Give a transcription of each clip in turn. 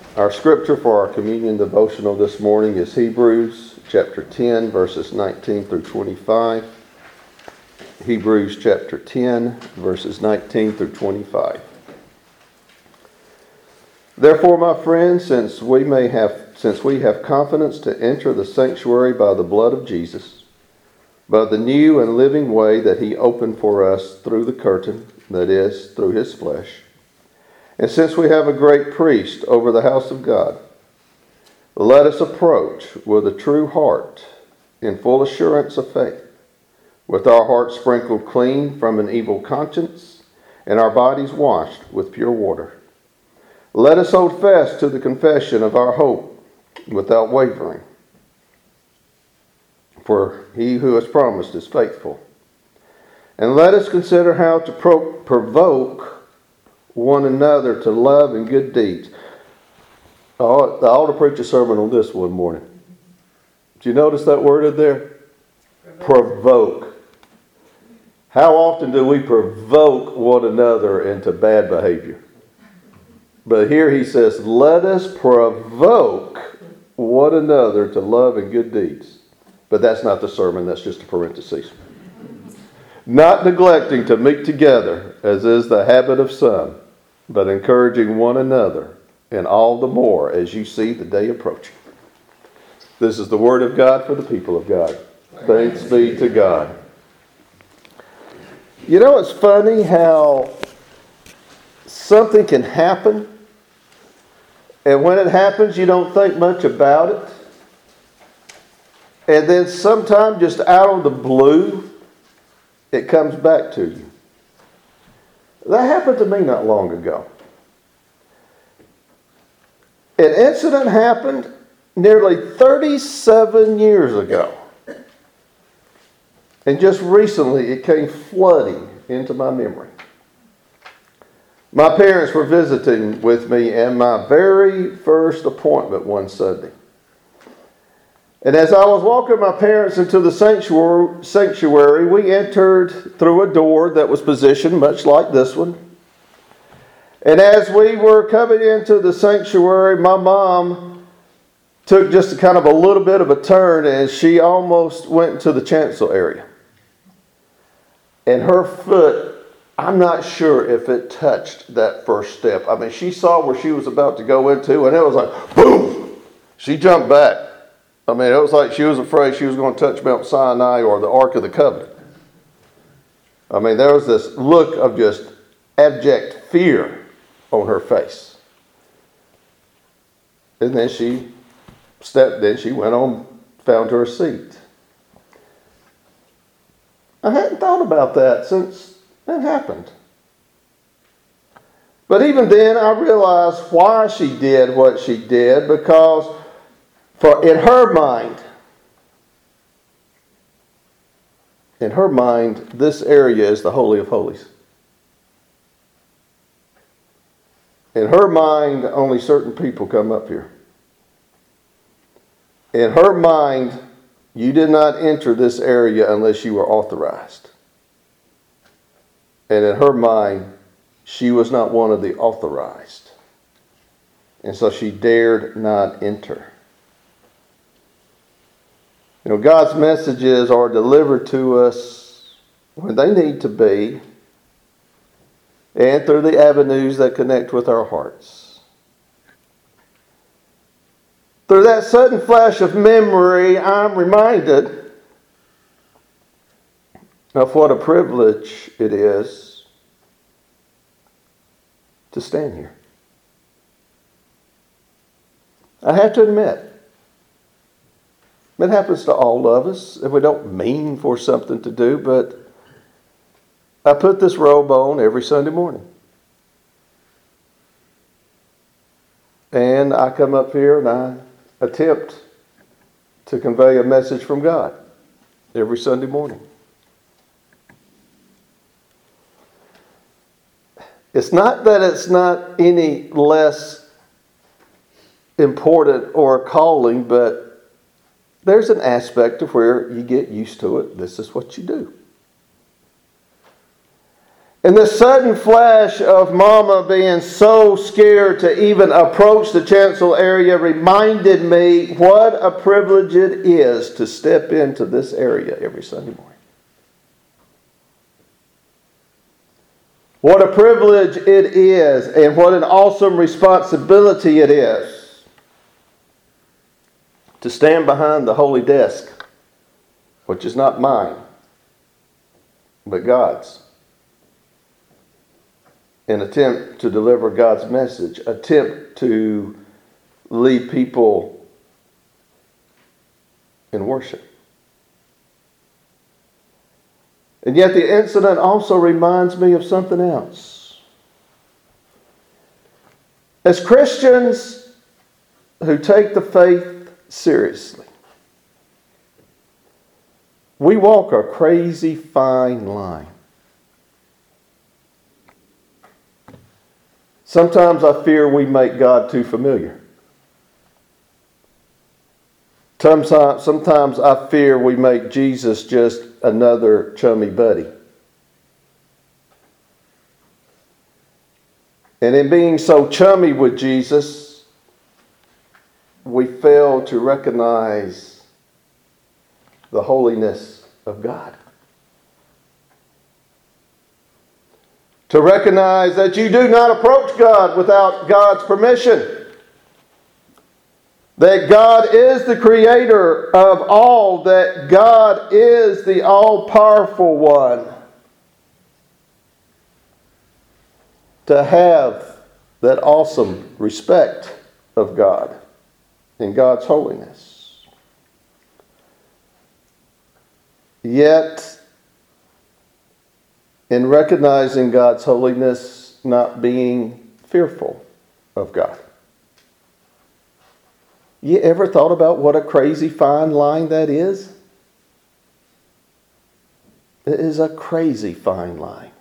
Our scripture for our communion devotional this morning is Hebrews chapter 10, verses 19 through 25. Hebrews chapter 10, verses 19 through 25. Therefore, my friends, since we have confidence to enter the sanctuary by the blood of Jesus, by the new and living way that he opened for us through the curtain, that is, through his flesh, and since we have a great priest over the house of God, let us approach with a true heart in full assurance of faith, with our hearts sprinkled clean from an evil conscience and our bodies washed with pure water. Let us hold fast to the confession of our hope without wavering, for he who has promised is faithful. And let us consider how to provoke one another to love and good deeds. I ought to preach a sermon on this one morning. Did you notice that word in there? Provoke. How often do we provoke one another into bad behavior? But here he says, let us provoke one another to love and good deeds. But that's not the sermon, that's just a parenthesis. Not neglecting to meet together, as is the habit of some, but encouraging one another, and all the more as you see the day approaching. This is the word of God for the people of God. Thanks be to God. You know, it's funny how something can happen, and when it happens, you don't think much about it. And then sometime, just out of the blue, it comes back to you. That happened to me not long ago. An incident happened nearly 37 years ago. And just recently it came flooding into my memory. My parents were visiting with me at my very first appointment one Sunday. And as I was walking my parents into the sanctuary, we entered through a door that was positioned much like this one. And as we were coming into the sanctuary, my mom took just kind of a little bit of a turn and she almost went into the chancel area. And her foot, I'm not sure if it touched that first step. I mean, she saw where she was about to go into and it was like, boom! She jumped back. I mean, it was like she was afraid she was going to touch Mount Sinai or the Ark of the Covenant. I mean, there was this look of just abject fear on her face. And then she went on, found her seat. I hadn't thought about that since that happened. But even then, I realized why she did what she did, because in her mind, this area is the Holy of Holies. In her mind, only certain people come up here. In her mind, you did not enter this area unless you were authorized. And in her mind, she was not one of the authorized. And so she dared not enter. You know, God's messages are delivered to us when they need to be and through the avenues that connect with our hearts. Through that sudden flash of memory, I'm reminded of what a privilege it is to stand here. I have to admit, it happens to all of us, and we don't mean for something to do, but I put this robe on every Sunday morning. And I come up here and I attempt to convey a message from God every Sunday morning. It's not that it's not any less important or a calling, but there's an aspect of where you get used to it. This is what you do. And the sudden flash of Mama being so scared to even approach the chancel area reminded me what a privilege it is to step into this area every Sunday morning. What a privilege it is, and what an awesome responsibility it is to stand behind the holy desk, which is not mine, but God's. An attempt to deliver God's message, attempt to lead people in worship. And yet the incident also reminds me of something else. As Christians who take the faith seriously, we walk a crazy fine line. Sometimes I fear we make God too familiar. Sometimes I fear we make Jesus just another chummy buddy. And in being so chummy with Jesus, we fail to recognize the holiness of God. To recognize that you do not approach God without God's permission. That God is the creator of all, that God is the all-powerful one. To have that awesome respect of God and God's holiness. Yet, in recognizing God's holiness, not being fearful of God. You ever thought about what a crazy fine line that is? It is a crazy fine line.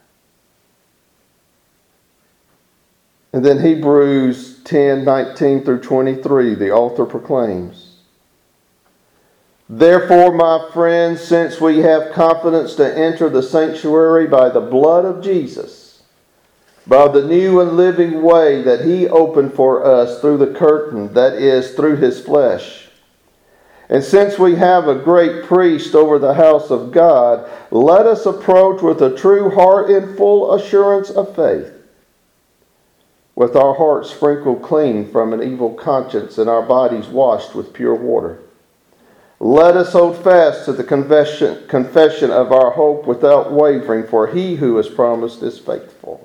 And then Hebrews 10:19 through 23, the author proclaims, "Therefore, my friends, since we have confidence to enter the sanctuary by the blood of Jesus, by the new and living way that He opened for us through the curtain, that is, through His flesh. And since we have a great priest over the house of God, let us approach with a true heart in full assurance of faith, with our hearts sprinkled clean from an evil conscience and our bodies washed with pure water. Let us hold fast to the confession of our hope without wavering, for He who has promised is faithful."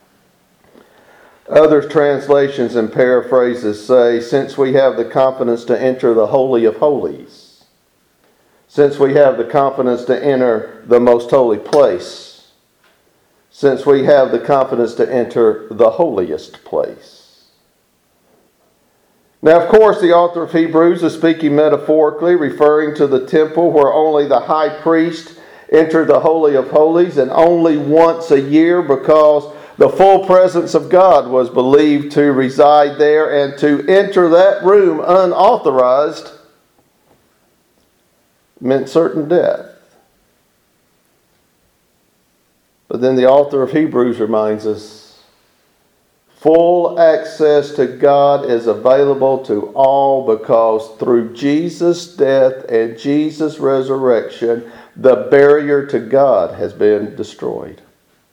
Other translations and paraphrases say, since we have the confidence to enter the Holy of Holies, since we have the confidence to enter the most holy place, since we have the confidence to enter the holiest place. Now, of course, the author of Hebrews is speaking metaphorically, referring to the temple where only the high priest entered the Holy of Holies, and only once a year, because the full presence of God was believed to reside there, and to enter that room unauthorized meant certain death. But then the author of Hebrews reminds us, full access to God is available to all, because through Jesus' death and Jesus' resurrection, the barrier to God has been destroyed.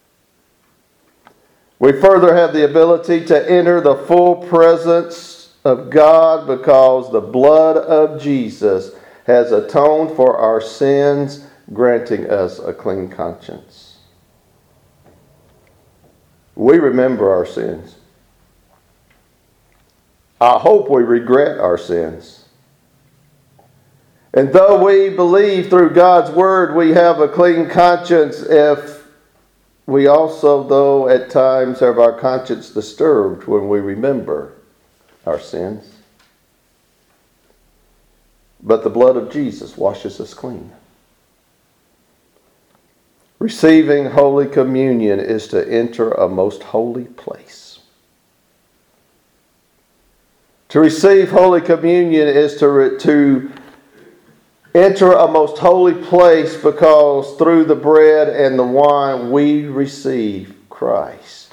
We further have the ability to enter the full presence of God because the blood of Jesus has atoned for our sins, granting us a clean conscience. We remember our sins. I hope we regret our sins. And though we believe through God's word we have a clean conscience, if we also, though, at times have our conscience disturbed when we remember our sins. But the blood of Jesus washes us clean. Receiving Holy Communion is to enter a most holy place. To receive Holy Communion is to enter a most holy place because through the bread and the wine we receive Christ.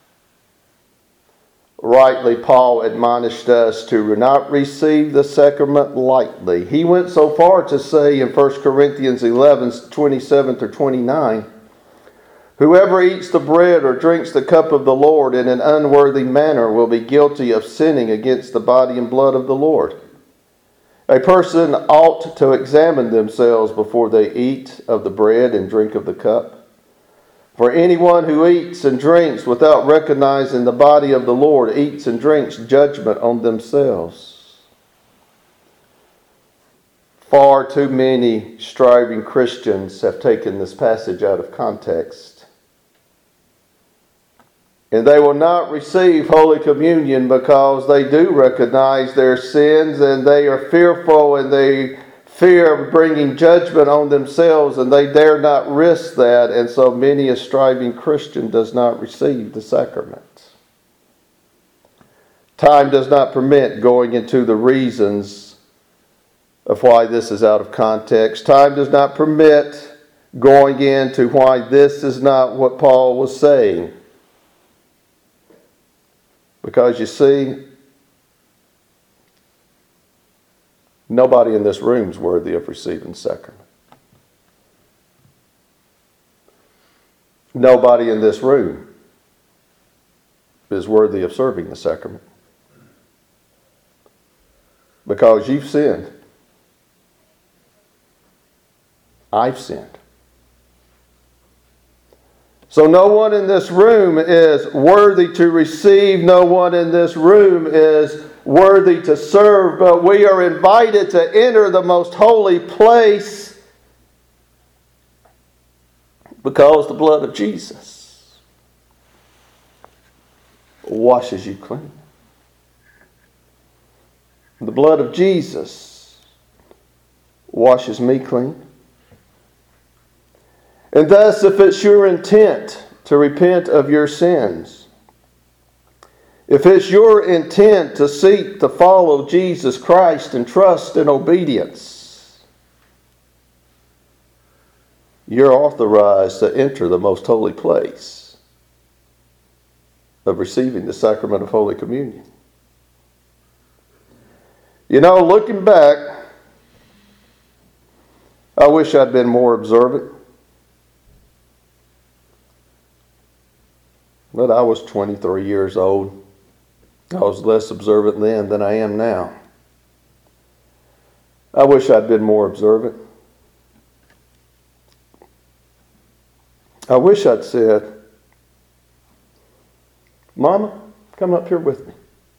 Rightly, Paul admonished us to not receive the sacrament lightly. He went so far to say in 1 Corinthians 11:27-29, whoever eats the bread or drinks the cup of the Lord in an unworthy manner will be guilty of sinning against the body and blood of the Lord. A person ought to examine themselves before they eat of the bread and drink of the cup. For anyone who eats and drinks without recognizing the body of the Lord eats and drinks judgment on themselves. Far too many striving Christians have taken this passage out of context. And they will not receive Holy Communion because they do recognize their sins and they are fearful and they fear bringing judgment on themselves and they dare not risk that. And so many a striving Christian does not receive the sacrament. Time does not permit going into the reasons of why this is out of context. Time does not permit going into why this is not what Paul was saying. Because you see, nobody in this room is worthy of receiving the sacrament. Nobody in this room is worthy of serving the sacrament. Because you've sinned. I've sinned. So no one in this room is worthy to receive. No one in this room is worthy to serve. But we are invited to enter the most holy place because the blood of Jesus washes you clean. The blood of Jesus washes me clean. And thus, if it's your intent to repent of your sins, if it's your intent to seek to follow Jesus Christ in trust and obedience, you're authorized to enter the most holy place of receiving the sacrament of Holy Communion. You know, looking back, I wish I'd been more observant. But I was 23 years old. I was less observant then than I am now. I wish I'd been more observant. I wish I'd said, Mama, come up here with me.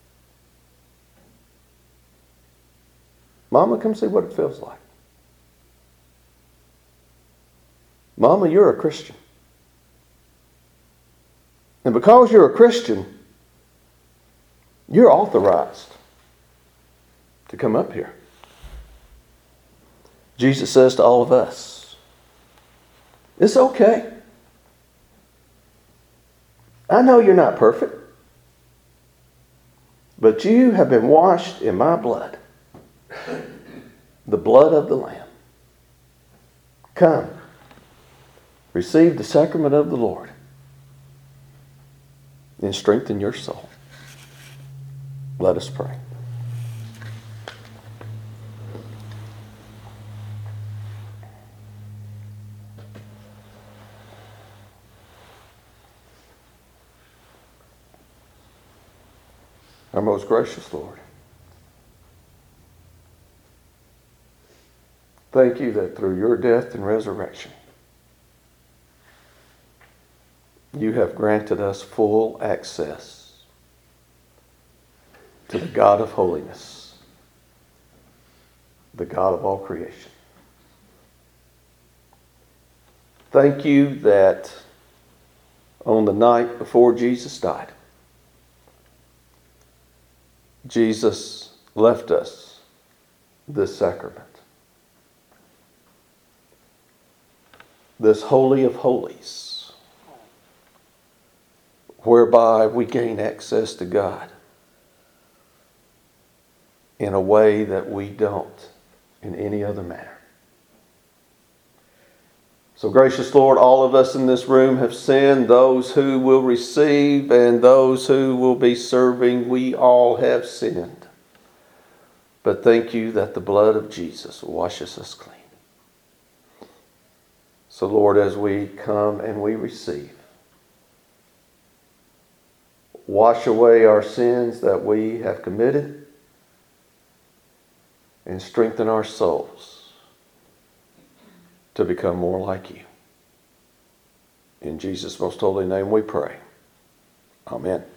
Mama, come see what it feels like. Mama, you're a Christian. And because you're a Christian, you're authorized to come up here. Jesus says to all of us, it's okay. I know you're not perfect, but you have been washed in my blood, the blood of the Lamb. Come, receive the sacrament of the Lord and strengthen your soul. Let us pray. Our most gracious Lord, thank you that through your death and resurrection, you have granted us full access to the God of holiness, the God of all creation. Thank you that on the night before Jesus died, Jesus left us this sacrament, this Holy of Holies, whereby we gain access to God in a way that we don't in any other manner. So gracious Lord, all of us in this room have sinned, those who will receive and those who will be serving, we all have sinned. But thank you that the blood of Jesus washes us clean. So Lord, as we come and we receive, wash away our sins that we have committed and strengthen our souls to become more like you. In Jesus' most holy name we pray. Amen.